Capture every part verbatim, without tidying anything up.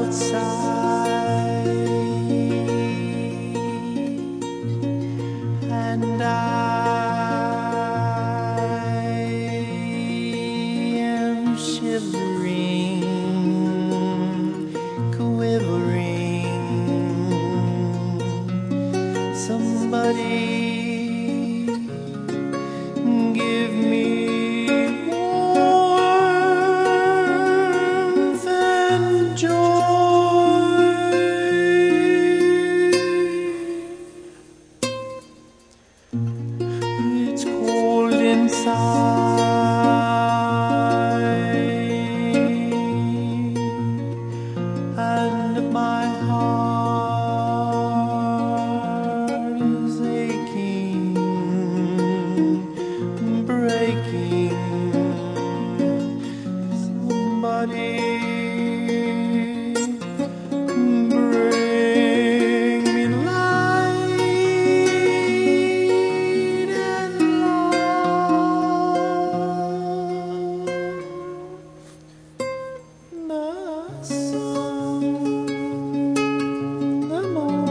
outside, and I am shivering, quivering. Somebody give me warmth and joy. It's cold inside, and my heart is aching, breaking. Somebody bring me light and love. The sun, the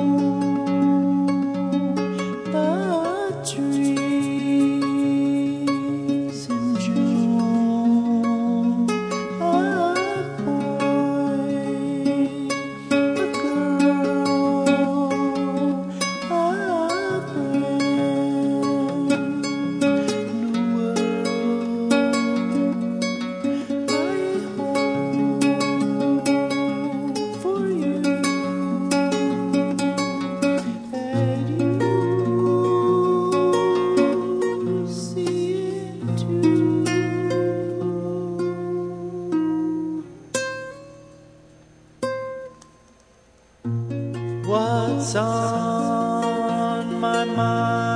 moon, the trees in June, a boy, a girl, a brand new world I hope for you, and you see it too. What's on my mind?